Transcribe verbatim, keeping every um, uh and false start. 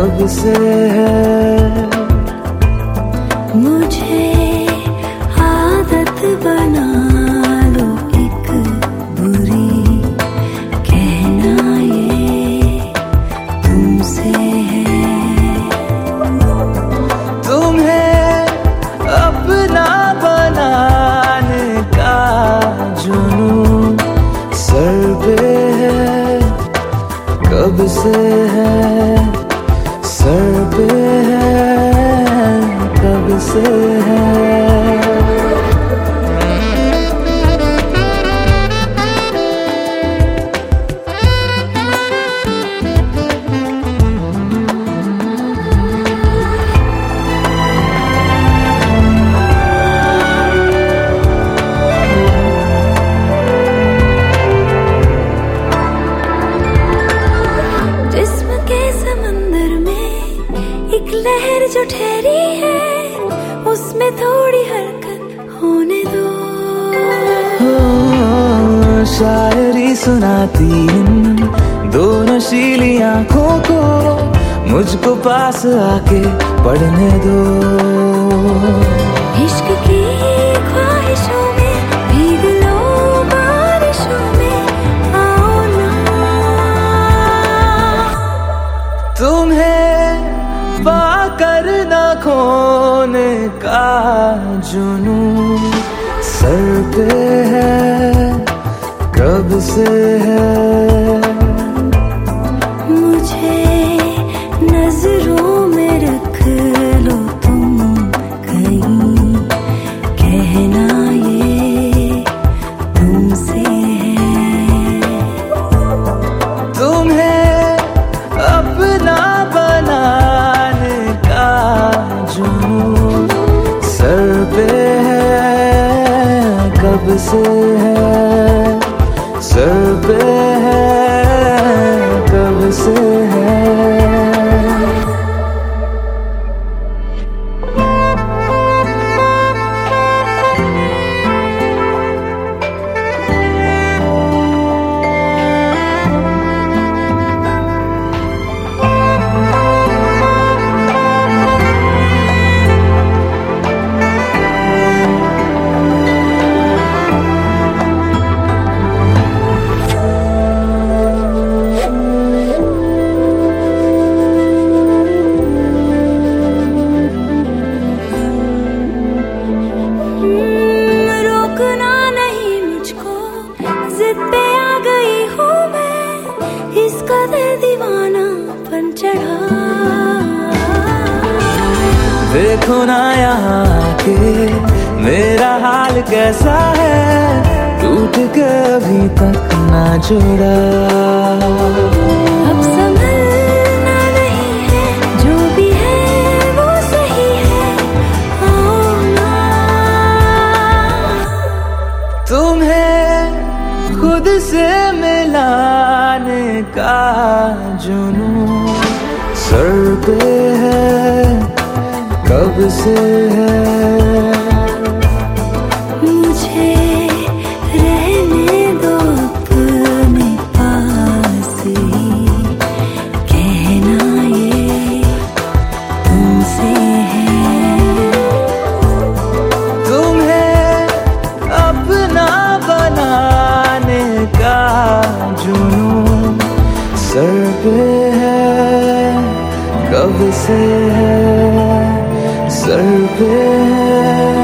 कब से है। मुझे आदत बना लो एक बुरी, कहना ये तुमसे है। तुम्हें अपना बनाने का जुनून सर पे है, कब से है, सर पे है, कब से है। एक लहर जो ठहरी है, उसमें थोड़ी हरकत होने दो। ओ, शायरी सुनाती इन दो नशीली आंखों को, मुझको पास आके पढ़ने दो। इश्क की ख्वाहिशों में भीग लो बारिशों में, आओ ना। तुम्हें पाकर न खोने का जुनून सर पे है, कब से है। मुझे नजरों में रख लो तुम कहीं, कहना ये तुमसे है। तुम्हें अपना बनाने का जुनून सर पे है, कब से है, सर पे है, कब से है। पे आ गई हूँ मैं, इसका दिल दीवानापन चढ़ा। देखो ना यहाँ के मेरा हाल कैसा है, टूट के अभी तक ना जुड़ा। अब संभलना नहीं है, जो भी है वो सही है, आओ ना। तुम्हें खुद से मिलाने का जुनून सर पे है, कब से है। मुझे रहने दो अपने पास ही, कहना ये तुमसे है। तुम्हें अपना बनाने का जुनून सर पे है, कब से है, सर पे है।